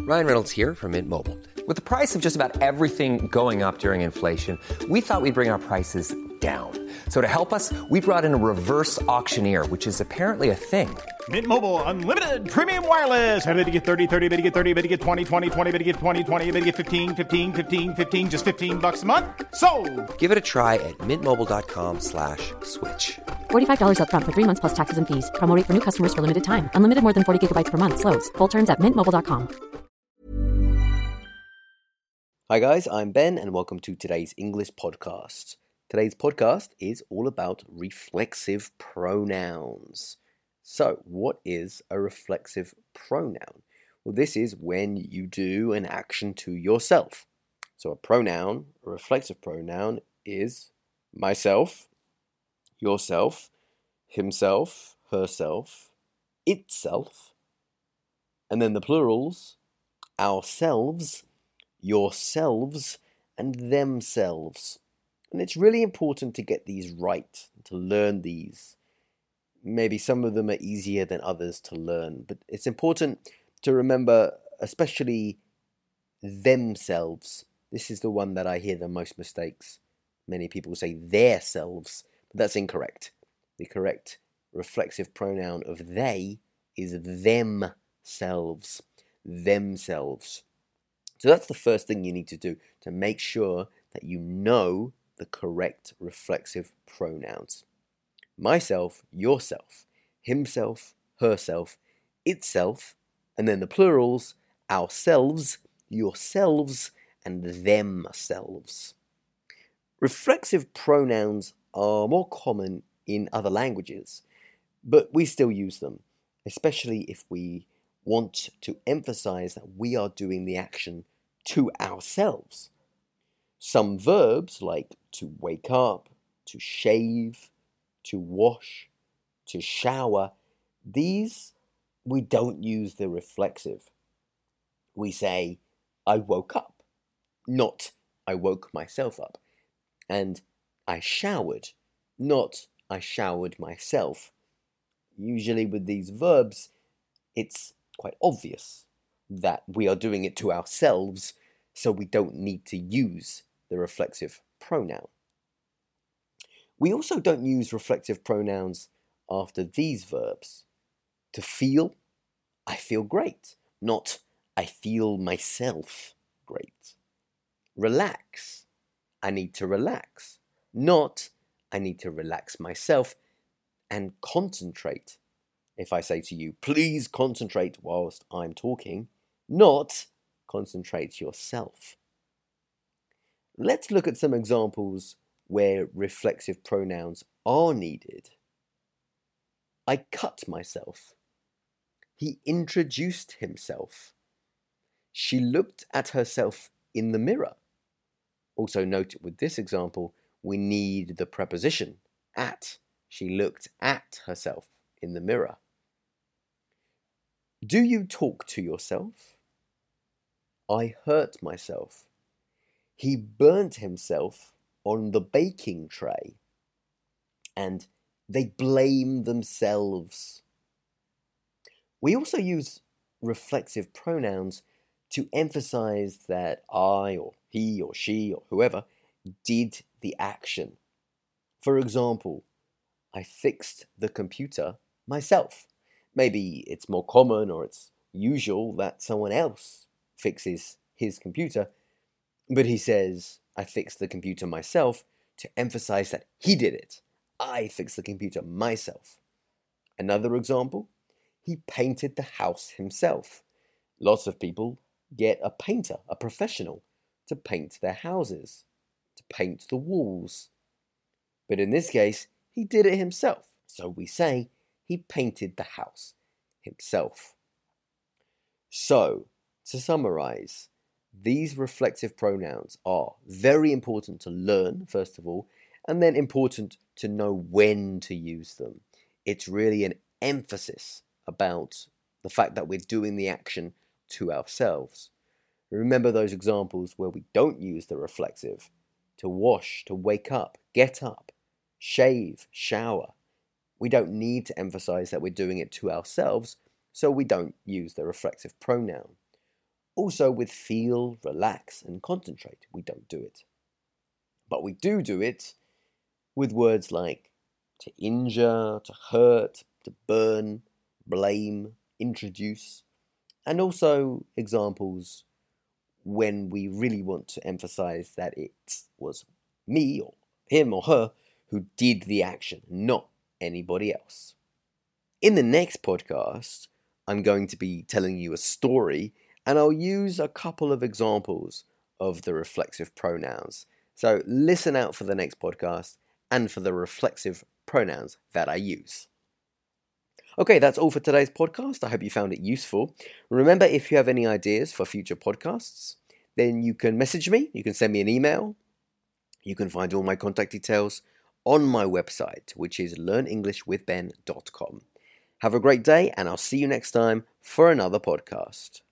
Ryan Reynolds here from Mint Mobile. With the price of just about everything going up during inflation, we thought we'd bring our prices down. So to help us, we brought in a reverse auctioneer, which is apparently a thing. Mint Mobile Unlimited Premium Wireless. How to get 30, 30, bit to get 30, bit to get 20, 20, 20, bit to get 20, 20, bit to get 15, 15, 15, 15, just $15 a month? Sold! Give it a try at mintmobile.com/switch. $45 up front for 3 months plus taxes and fees. Promo rate for new customers for limited time. Unlimited more than 40 gigabytes per month. Slows full terms at mintmobile.com. Hi guys, I'm Ben and welcome to today's English podcast. Today's podcast is all about reflexive pronouns. So, what is a reflexive pronoun? Well, this is when you do an action to yourself. So, a reflexive pronoun is myself, yourself, himself, herself, itself, and then the plurals, ourselves, yourselves, and themselves. And it's really important to get these right, to learn these. Maybe some of them are easier than others to learn, but it's important to remember, especially themselves. This is the one that I hear the most mistakes. Many people say their selves, but that's incorrect. The correct reflexive pronoun of they is themselves. Themselves. So that's the first thing you need to do to make sure that you know the correct reflexive pronouns. Myself, yourself, himself, herself, itself, and then the plurals, ourselves, yourselves, and themselves. Reflexive pronouns are more common in other languages, but we still use them, especially if we want to emphasize that we are doing the action to ourselves. Some verbs like to wake up, to shave, to wash, to shower, these we don't use the reflexive. We say, I woke up, not I woke myself up. And I showered, not I showered myself. Usually with these verbs, it's quite obvious that we are doing it to ourselves, so we don't need to use the reflexive pronoun. We also don't use reflexive pronouns after these verbs. To feel, I feel great, not I feel myself great. Relax, I need to relax, not I need to relax myself. And concentrate, if I say to you, please concentrate whilst I'm talking, not concentrate yourself. Let's look at some examples where reflexive pronouns are needed. I cut myself. He introduced himself. She looked at herself in the mirror. Also note with this example, we need the preposition at. She looked at herself in the mirror. Do you talk to yourself? I hurt myself. He burnt himself on the baking tray. And they blame themselves. We also use reflexive pronouns to emphasize that I or he or she or whoever did the action. For example, I fixed the computer myself. Maybe it's more common or it's usual that someone else fixes his computer, but he says, I fixed the computer myself to emphasize that he did it. I fixed the computer myself. Another example, he painted the house himself. Lots of people get a painter, a professional, to paint their houses, to paint the walls. But in this case, he did it himself. So we say he painted the house himself. So, to summarize, these reflexive pronouns are very important to learn, first of all, and then important to know when to use them. It's really an emphasis about the fact that we're doing the action to ourselves. Remember those examples where we don't use the reflexive. To wash, to wake up, get up, shave, shower. We don't need to emphasize that we're doing it to ourselves, so we don't use the reflexive pronoun. Also with feel, relax, and concentrate, we don't do it. But we do it with words like to injure, to hurt, to burn, blame, introduce, and also examples when we really want to emphasize that it was me or him or her who did the action, not anybody else. In the next podcast, I'm going to be telling you a story, and I'll use a couple of examples of the reflexive pronouns. So listen out for the next podcast and for the reflexive pronouns that I use. Okay, that's all for today's podcast. I hope you found it useful. Remember, if you have any ideas for future podcasts, then you can message me, you can send me an email. You can find all my contact details on my website, which is learnenglishwithben.com. Have a great day, and I'll see you next time for another podcast.